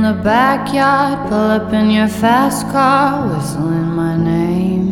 the backyard, pull up in your fast car, whistling my name.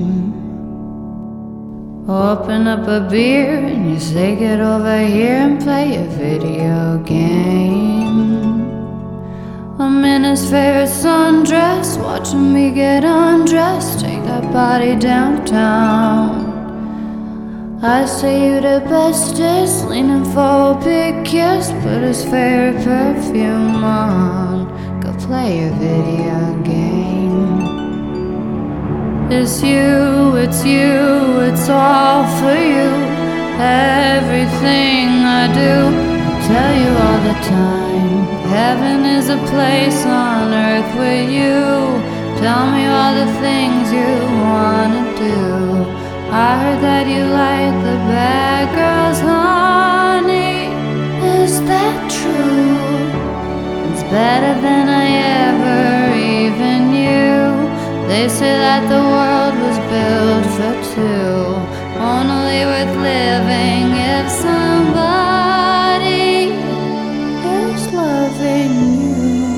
Open up a beer and you say get over here and play a video game. I'm in his favorite sundress, watching me get undressed, take that body downtown. I say you the bestest, leaning for a big kiss, put his favorite perfume on, go play a video game. It's you, it's all for you. Everything I do, I tell you all the time. Heaven is a place on earth with you. Tell me all the things you wanna do. I heard that you like the bad girls, honey. Is that true? It's better than I ever even knew. They say that the world was built for two, only worth living if somebody is loving you.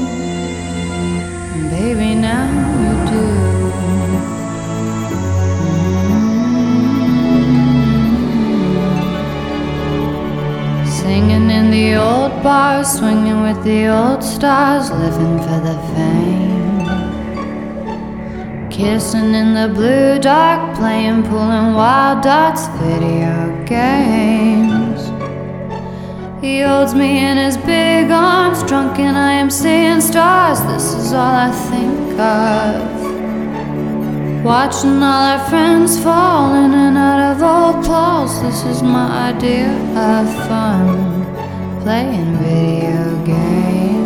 Baby, now you do. Singing in the old bars, swinging with the old stars, living for the fame. Kissing in the blue dark, playing pool and wild darts, video games. He holds me in his big arms, drunk and I am seeing stars. This is all I think of. Watching all our friends fall in and out of old clothes. This is my idea of fun, playing video games.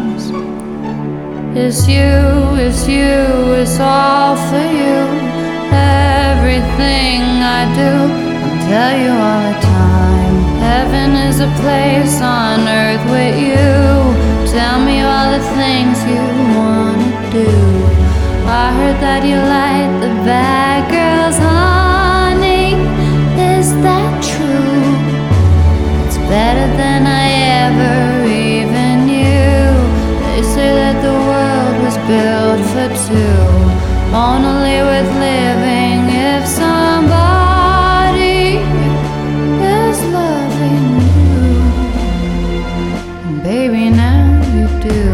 It's you, it's all for you. Everything I do, I'll tell you all the time. Heaven is a place on earth with you. Tell me all the things you wanna do. I heard that you like the bad girls, honey. Is that true? It's better than I ever even knew. They say that the world was built for two, only worth living if somebody is loving you. And baby, now you do.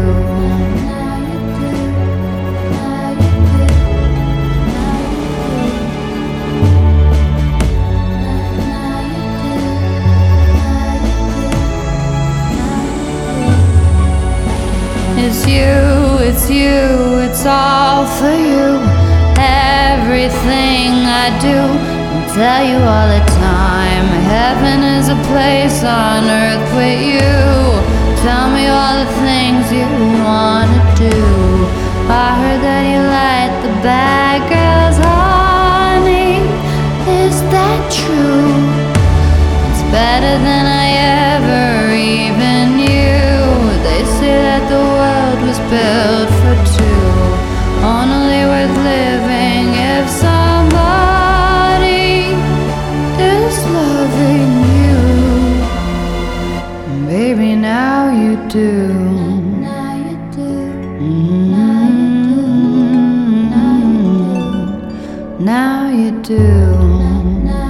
It's you, it's all for you. Everything I do, I tell you all the time. Heaven is a place on earth with you. Tell me all the things you wanna do. I heard that you like the bad girls, honey. Is that true? It's better than I ever even knew. They say that the world was built for two, only worth living if somebody is loving you. Baby, now you do. Now you do. Now you do.